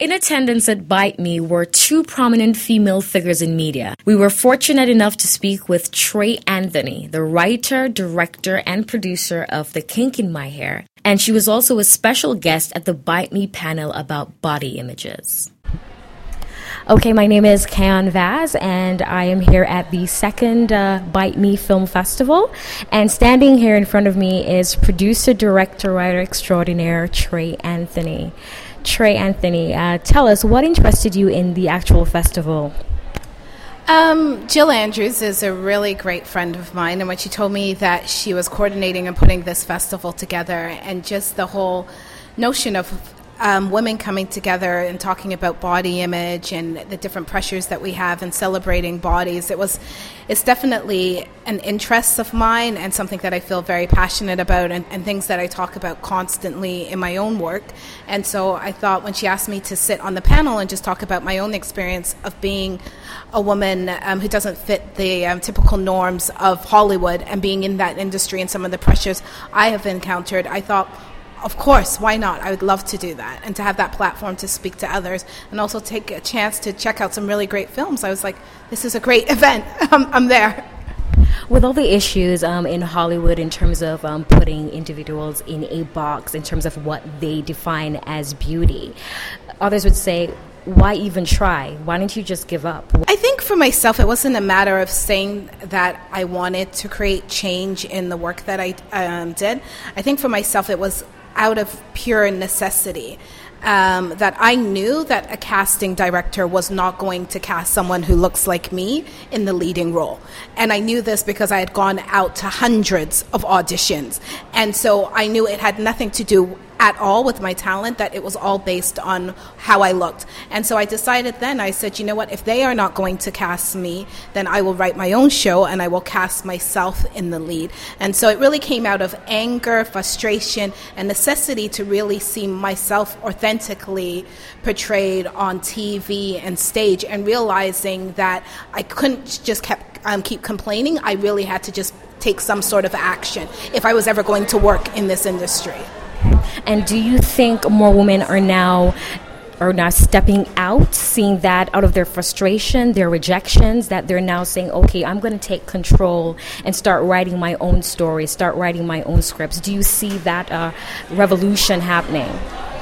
In attendance at Bite Me were two prominent female figures in media. We were fortunate enough to speak with Trey Anthony, the writer, director, and producer of The Kink in My Hair, and she was also a special guest at the Bite Me panel about body images. Okay, my name is Kayan Vaz, and I am here at the second Bite Me Film Festival. And standing here in front of me is producer, director, writer extraordinaire Trey Anthony. Trey Anthony, tell us, what interested you in the actual festival? Jill Andrews is a really great friend of mine, and when she told me that she was coordinating and putting this festival together, and just the whole notion of women coming together and talking about body image and the different pressures that we have in celebrating bodies, it's definitely an interest of mine and something that I feel very passionate about, and things that I talk about constantly in my own work. And so I thought, when she asked me to sit on the panel and just talk about my own experience of being a woman who doesn't fit the typical norms of Hollywood and being in that industry and some of the pressures I have encountered, I thought, of course, why not? I would love to do that, and to have that platform to speak to others and also take a chance to check out some really great films. I was like, this is a great event. I'm there. With all the issues in Hollywood in terms of putting individuals in a box in terms of what they define as beauty, others would say, why even try? Why don't you just give up? I think for myself, it wasn't a matter of saying that I wanted to create change in the work that I did. I think for myself, it was out of pure necessity. That I knew that a casting director was not going to cast someone who looks like me in the leading role. And I knew this because I had gone out to hundreds of auditions. And so I knew it had nothing to do at all with my talent, that it was all based on how I looked. And so I decided then, I said, you know what, if they are not going to cast me, then I will write my own show and I will cast myself in the lead. And so it really came out of anger, frustration, and necessity to really see myself authentically portrayed on TV and stage, and realizing that I couldn't just keep complaining. I really had to just take some sort of action if I was ever going to work in this industry. And do you think more women are now stepping out, seeing that out of their frustration, their rejections, that they're now saying, okay, I'm going to take control and start writing my own stories, start writing my own scripts? Do you see that revolution happening?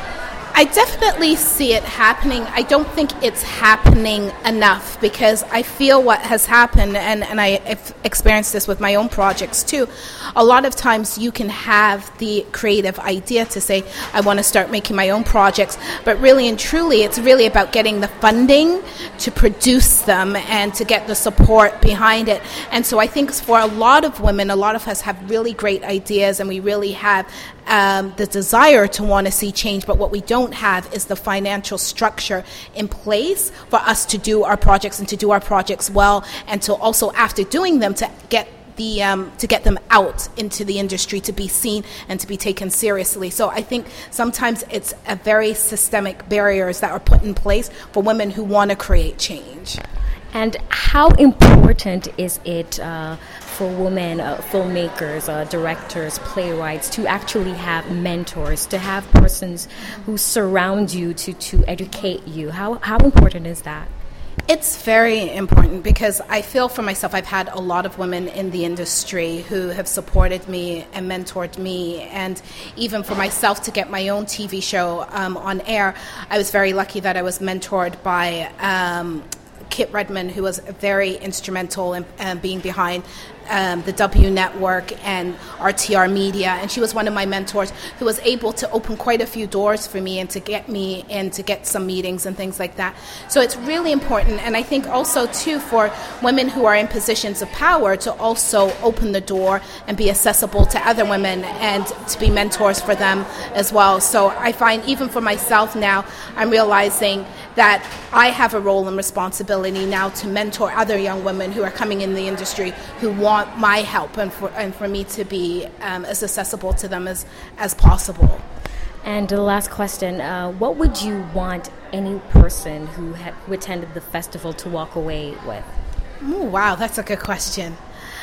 I definitely see it happening. I don't think it's happening enough, because I feel what has happened, and I've experienced this with my own projects too. A lot of times you can have the creative idea to say, I want to start making my own projects, but really and truly it's really about getting the funding to produce them and to get the support behind it. And so I think for a lot of women, a lot of us have really great ideas, and we really have the desire to want to see change, but what we don't have is the financial structure in place for us to do our projects and to do our projects well, and to also, after doing them, to get them out into the industry to be seen and to be taken seriously. So I think sometimes it's a very systemic barriers that are put in place for women who want to create change. And how important is it for women, filmmakers, directors, playwrights, to actually have mentors, to have persons who surround you to educate you? How important is that? It's very important, because I feel for myself, I've had a lot of women in the industry who have supported me and mentored me. And even for myself to get my own TV show on air, I was very lucky that I was mentored by Kit Redmond, who was very instrumental in being behind the W Network and RTR Media, and she was one of my mentors who was able to open quite a few doors for me and to get me in to get some meetings and things like that. So it's really important, and I think also too for women who are in positions of power to also open the door and be accessible to other women and to be mentors for them as well. So I find even for myself now, I'm realizing that I have a role and responsibility now to mentor other young women who are coming in the industry who want my help, and for me to be as accessible to them as possible. And the last question, what would you want any person who attended the festival to walk away with? Oh, wow, that's a good question.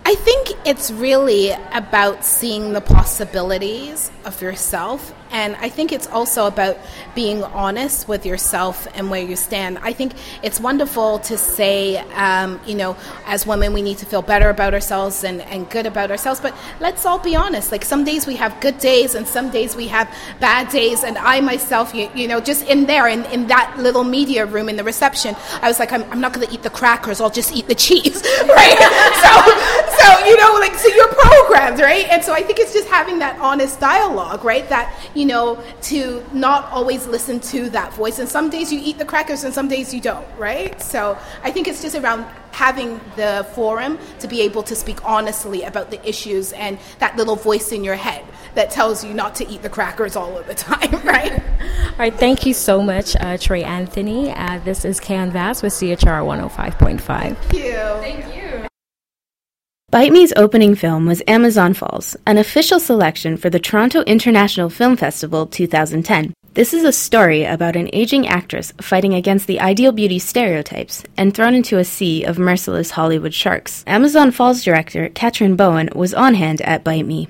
I think it's really about seeing the possibilities of yourself, and I think it's also about being honest with yourself and where you stand. I think it's wonderful to say, as women, we need to feel better about ourselves and good about ourselves, but let's all be honest. Like, some days we have good days and some days we have bad days, and I myself, just in there, in that little media room in the reception, I was like, I'm not going to eat the crackers, I'll just eat the cheese, right? So you're programmed, right? And so I think it's just having that honest dialogue, right? That, to not always listen to that voice. And some days you eat the crackers and some days you don't, right? So I think it's just around having the forum to be able to speak honestly about the issues and that little voice in your head that tells you not to eat the crackers all of the time, right? All right, thank you so much, Trey Anthony. This is Canvas with CHR 105.5. Thank you. Thank you. Bite Me's opening film was Amazon Falls, an official selection for the Toronto International Film Festival 2010. This is a story about an aging actress fighting against the ideal beauty stereotypes and thrown into a sea of merciless Hollywood sharks. Amazon Falls director Katrin Bowen was on hand at Bite Me.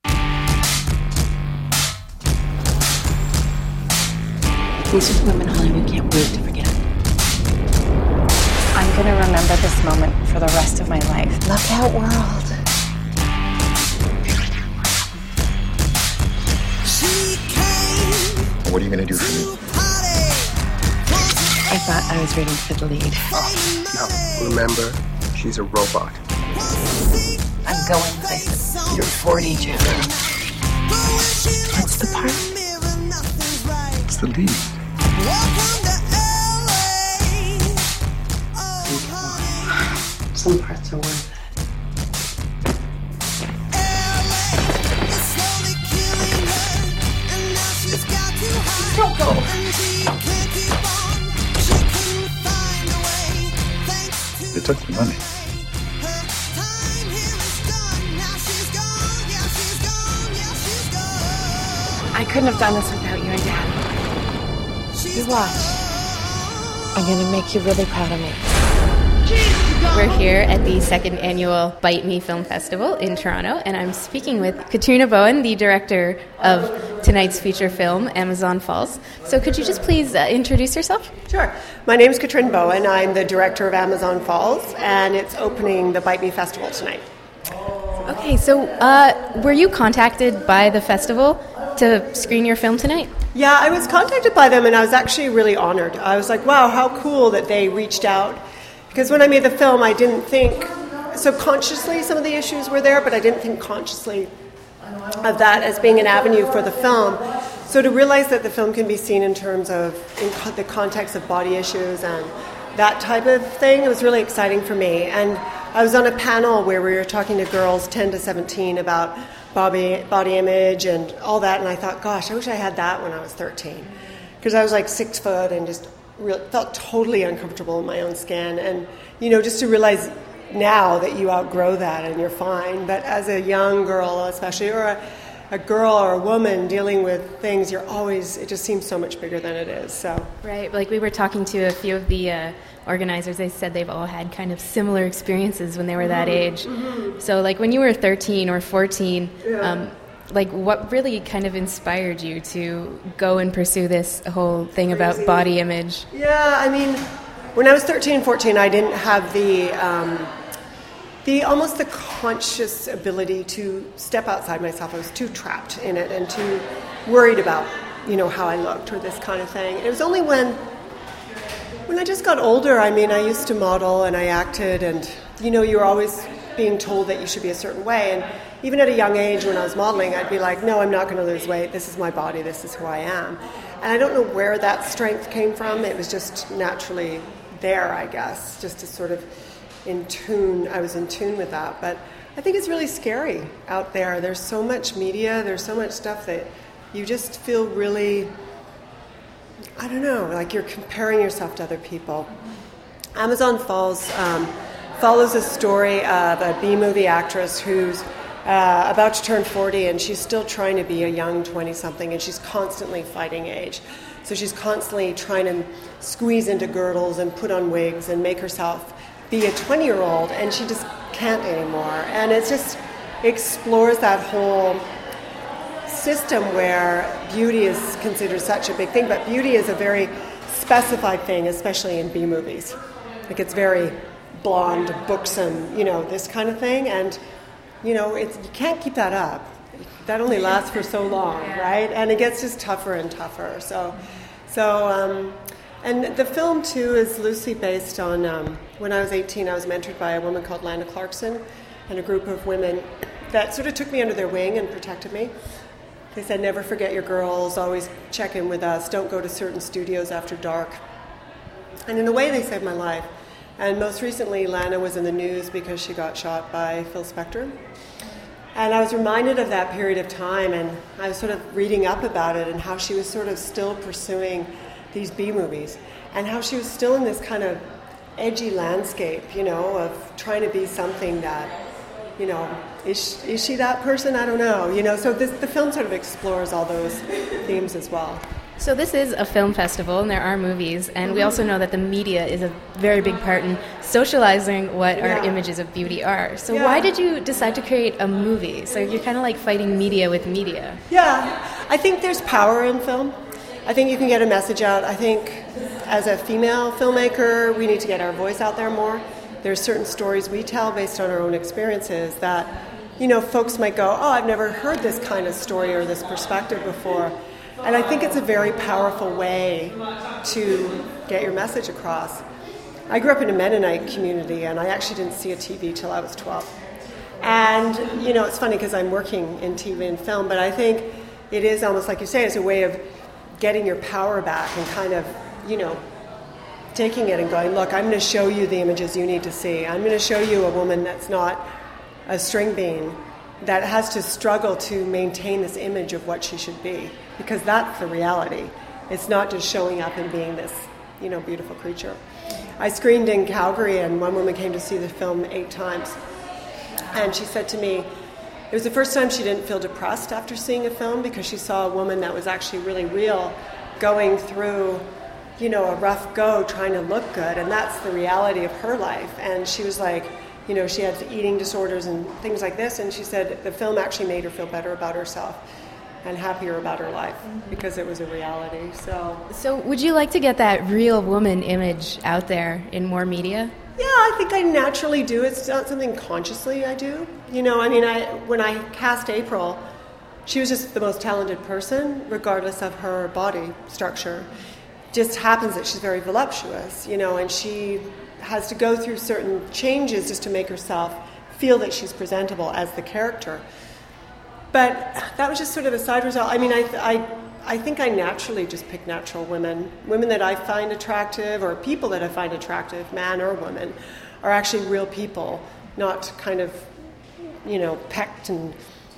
These are the women Hollywood can't wait to forget. I'm going to remember this moment for the rest of my life. Look out, world. What are you going to do for me? I thought I was ready for the lead. Oh, no. Remember, she's a robot. I'm going places. You're 40, Jim. What's the part? It's the lead. Some parts are worth it. Don't go. They took the money. I couldn't have done this without you and Dad. You watch. I'm going to make you really proud of me. We're here at the second annual Bite Me Film Festival in Toronto, and I'm speaking with Katrina Bowen, the director of tonight's feature film, Amazon Falls. So could you just please introduce yourself? Sure. My name is Katrina Bowen. I'm the director of Amazon Falls, and it's opening the Bite Me Festival tonight. Okay, so were you contacted by the festival to screen your film tonight? Yeah, I was contacted by them, and I was actually really honored. I was like, wow, how cool that they reached out. Because when I made the film, I didn't think, subconsciously some of the issues were there, but I didn't think consciously of that as being an avenue for the film. So to realize that the film can be seen in terms of the context of body issues and that type of thing, it was really exciting for me. And I was on a panel where we were talking to girls 10 to 17 about body image and all that, and I thought, gosh, I wish I had that when I was 13. Because I was like 6 foot and just felt totally uncomfortable in my own skin, and just to realize now that you outgrow that and you're fine, but as a young girl especially, or a girl or a woman dealing with things, it just seems so much bigger than it is. So Right, like we were talking to a few of the organizers. They said they've all had kind of similar experiences when they were that age. Mm-hmm. So like when you were 13 or 14, like what really kind of inspired you to go and pursue this whole thing about body image? Yeah, I mean, when I was 13, 14, I didn't have the almost the conscious ability to step outside myself. I was too trapped in it and too worried about, how I looked or this kind of thing. It was only when I just got older, I mean, I used to model and I acted, and, you were always being told that you should be a certain way. And even at a young age when I was modeling, I'd be like, no, I'm not going to lose weight. This is my body. This is who I am. And I don't know where that strength came from. It was just naturally there, I guess, just to sort of I was in tune with that. But I think it's really scary out there. There's so much media. There's so much stuff that you just feel really, I don't know, like you're comparing yourself to other people. Amazon Falls follows a story of a B-movie actress who's about to turn 40, and she's still trying to be a young 20-something, and she's constantly fighting age. So she's constantly trying to squeeze into girdles and put on wigs and make herself be a 20-year-old, and she just can't anymore. And it just explores that whole system where beauty is considered such a big thing, but beauty is a very specified thing, especially in B movies. Like, it's very blonde, buxom, this kind of thing, and you can't keep that up. That only lasts for so long, right? And it gets just tougher and tougher. And the film too is loosely based on when I was 18, I was mentored by a woman called Lana Clarkson and a group of women that sort of took me under their wing and protected me. They said, never forget your girls, always check in with us, don't go to certain studios after dark. And in a way, they saved my life. And most recently, Lana was in the news because she got shot by Phil Spector. And I was reminded of that period of time, and I was sort of reading up about it and how she was sort of still pursuing these B movies and how she was still in this kind of edgy landscape, of trying to be something that, is she that person? I don't know. So the film sort of explores all those themes as well. So this is a film festival, and there are movies, and we also know that the media is a very big part in socializing what our images of beauty are. So why did you decide to create a movie? So you're kind of like fighting media with media. Yeah, I think there's power in film. I think you can get a message out. I think as a female filmmaker, we need to get our voice out there more. There's certain stories we tell based on our own experiences that, folks might go, oh, I've never heard this kind of story or this perspective before. And I think it's a very powerful way to get your message across. I grew up in a Mennonite community, and I actually didn't see a TV till I was 12. And, it's funny because I'm working in TV and film, but I think it is almost like you say, it's a way of getting your power back and kind of, taking it and going, look, I'm going to show you the images you need to see. I'm going to show you a woman that's not a string bean, that has to struggle to maintain this image of what she should be, because that's the reality. It's not just showing up and being this, beautiful creature. I screened in Calgary, and one woman came to see the film 8 times, and she said to me, it was the first time she didn't feel depressed after seeing a film, because she saw a woman that was actually really real going through, a rough go trying to look good, and that's the reality of her life. And she was like, she had eating disorders and things like this, and she said the film actually made her feel better about herself and happier about her life because it was a reality. So would you like to get that real woman image out there in more media? Yeah, I think I naturally do. It's not something consciously I do. When I cast April, she was just the most talented person, regardless of her body structure. Just happens that she's very voluptuous, and she has to go through certain changes just to make herself feel that she's presentable as the character. But that was just sort of a side result. I think I naturally just pick natural women that I find attractive, or people that I find attractive, man or woman, are actually real people, not kind of, pecked and,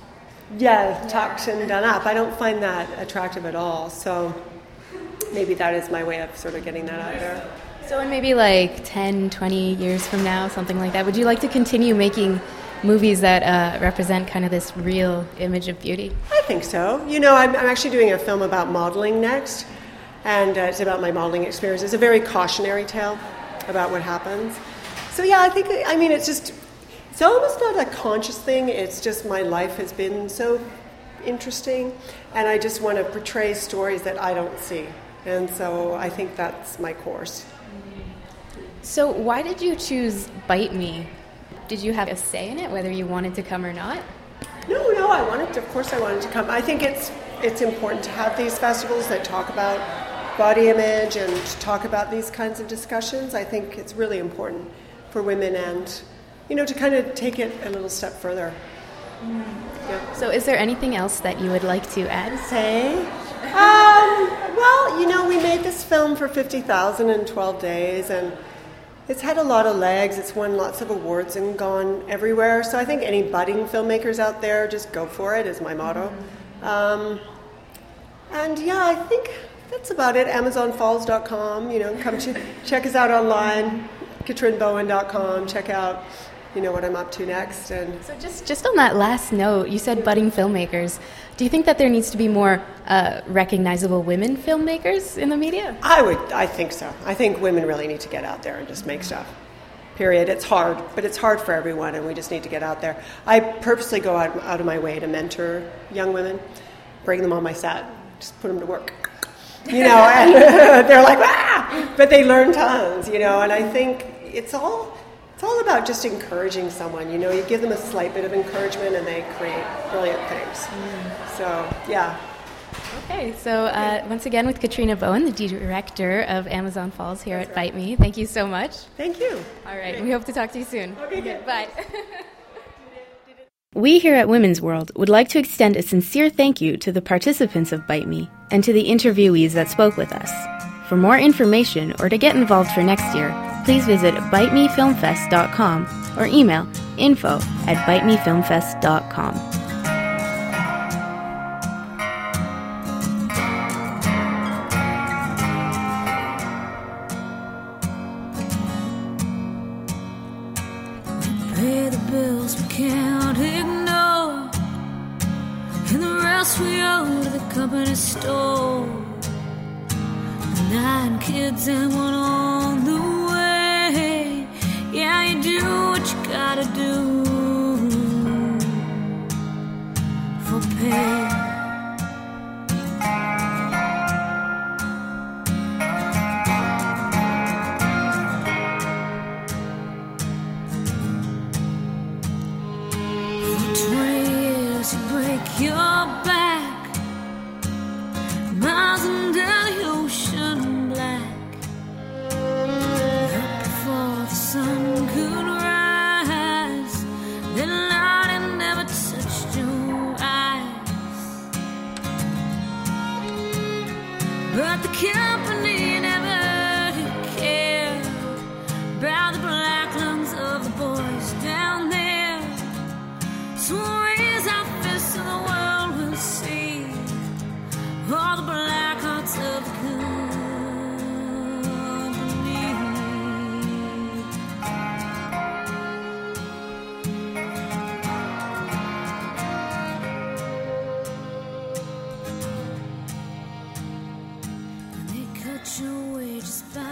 tucked and done up. I don't find that attractive at all. So maybe that is my way of sort of getting that out there. So in maybe like 10, 20 years from now, something like that, would you like to continue making movies that represent kind of this real image of beauty? I think so. I'm actually doing a film about modeling next, and it's about my modeling experience. It's a very cautionary tale about what happens. So yeah, I think, it's almost not a conscious thing. It's just my life has been so interesting, and I just want to portray stories that I don't see. And so I think that's my course. So why did you choose Bite Me? Did you have a say in it, whether you wanted to come or not? No, I wanted to. Of course I wanted to come. I think it's important to have these festivals that talk about body image and talk about these kinds of discussions. I think it's really important for women and, to kind of take it a little step further. Yeah. So is there anything else that you would like to add? Say? We made this film for $50,000 in 12 days, and it's had a lot of legs. It's won lots of awards and gone everywhere. So I think any budding filmmakers out there, just go for it, is my motto. I think that's about it. AmazonFalls.com. Come check us out online. KatrinBowen.com. Check out, what I'm up to next. And so just on that last note, you said budding filmmakers. Do you think that there needs to be more recognizable women filmmakers in the media? I think so. I think women really need to get out there and just make stuff. period. It's hard, but it's hard for everyone, and we just need to get out there. I purposely go out of my way to mentor young women, bring them on my set, just put them to work. You know, and they're like, ah! But they learn tons, you know, and I think it's all about just encouraging someone. You know, you give them a slight bit of encouragement and they create brilliant things. So, yeah. Okay, so once again with Katrina Bowen, the director of Amazon Falls here at Bite Me. Thank you so much. Thank you. All right, we hope to talk to you soon. Okay, good. Bye. We here at Women's World would like to extend a sincere thank you to the participants of Bite Me and to the interviewees that spoke with us. For more information or to get involved for next year, please visit bitemefilmfest.com or email info@bitemefilmfest.com. Pay the bills we can't ignore, and the rest we owe to the company store. 9 kids and one on the way. Yeah, you do what you gotta do for pay. For 20 years you break your back, miles under the ocean black, up before the sun could rise. The light had never touched your eyes, but the company never did care about the black lungs of the boys down there. So we'll raise our fists and the world will see all the black hearts of the company. And they cut your wages by